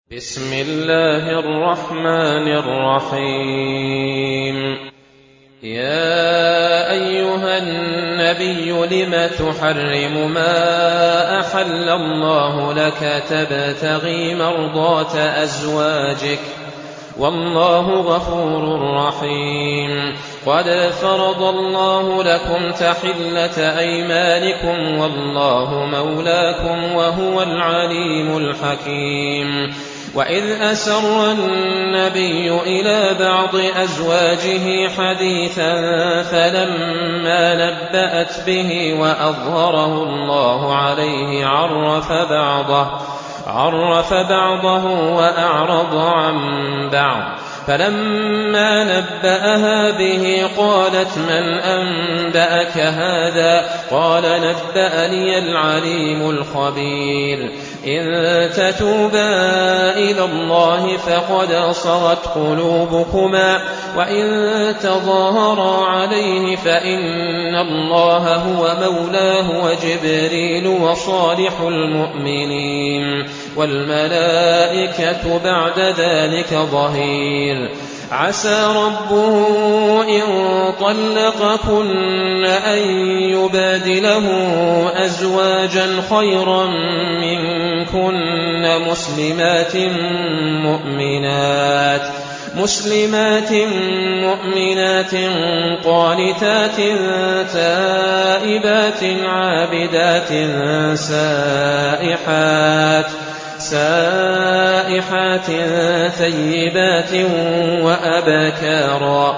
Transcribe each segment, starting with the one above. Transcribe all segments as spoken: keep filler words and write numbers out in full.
بسم الله الرحمن الرحيم يا أيها النبي لم تحرم ما أحل الله لك تبتغي مرضات أزواجك والله غفور رحيم قد فرض الله لكم تحلة أيمانكم والله مولاكم وهو العليم الحكيم وإذ أسر النبي إلى بعض أزواجه حديثا فلما نبأت به وأظهره الله عليه عرف بعضه عرف بعضه وأعرض عن بعض فلما نبأها به قالت من أنبأك هذا قال نبأني العليم الخبير إن تتوبا إلى الله فقد صغت قلوبكما وإن تظاهرا عليه فإن الله هو مولاه وجبريل وصالح المؤمنين والملائكة بعد ذلك ظهير عسى ربه إن طلقكن أن يبادله أزواجا خيرا منكن مسلمات مؤمنات مسلمات مؤمنات قانتات تائبات عابدات سائحات سائحات ثيبات وأبكارا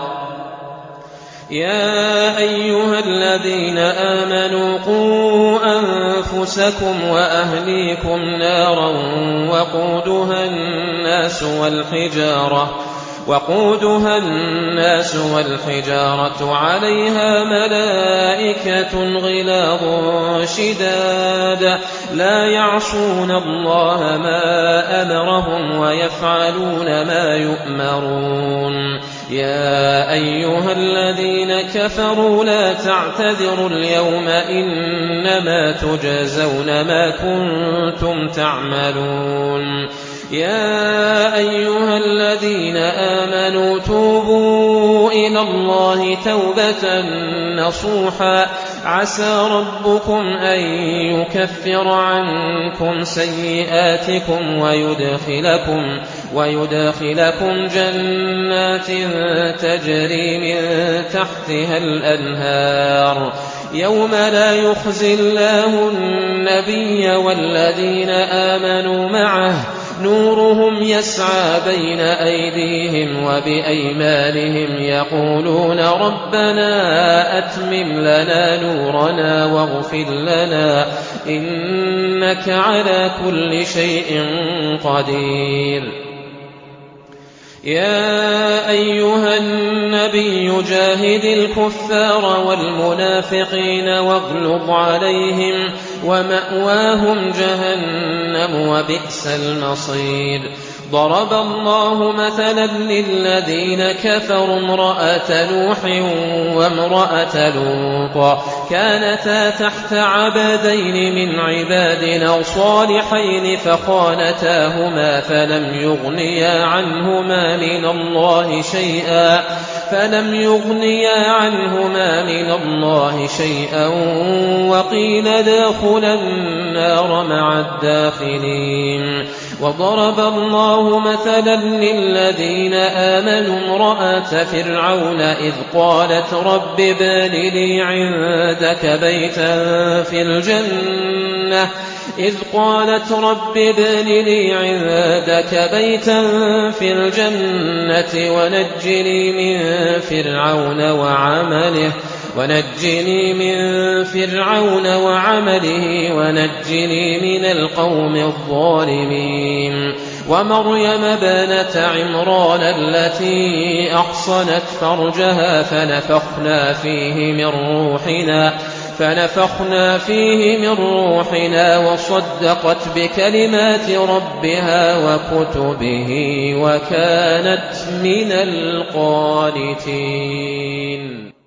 يا أيها الذين آمنوا قوا أنفسكم وأهليكم نارا وقودها الناس والحجارة وقودها الناس والحجارة عليها ملائكة غلاظ شداد لا يعصون الله ما أمرهم ويفعلون ما يؤمرون يا أيها الذين كفروا لا تعتذروا اليوم إنما تجزون ما كنتم تعملون يا أيها الذين آمنوا توبوا إلى الله توبة نصوحا عسى ربكم أن يكفر عنكم سيئاتكم ويدخلكم ويدخلكم جنات تجري من تحتها الأنهار يوم لا يخزي الله النبي والذين آمنوا معه نورهم يسعى بين أيديهم وبأيمانهم يقولون ربنا أتمم لنا نورنا واغفر لنا إنك على كل شيء قدير يا أيها النبي جاهد الكفار والمنافقين واغلظ عليهم ومأواهم جهنم وبئس المصير ضرب الله مثلا للذين كفروا امرأة نوح وامرأة لوط كانتا تحت عبدين من عبادنا صالحين فخانتاهما فلم يغنيا عنهما من الله شيئا فلم يغنيا عنهما من الله شيئا وقيل ادخلا النار مع الداخلين وضرب الله مثلا للذين آمنوا امرأة فرعون إذ قالت رب ابن لي عندك بيتا في الجنة إذ قالت رب ابن لي عندك بيتا في الجنة ونجني من فرعون وعمله ونجني من فرعون وعمله ونجني من القوم الظالمين ومريم بنت عمران التي أحصنت فرجها فنفخنا فيه من روحنا فنفخنا فيه من روحنا وصدقت بكلمات ربها وكتبه وكانت من القانتين.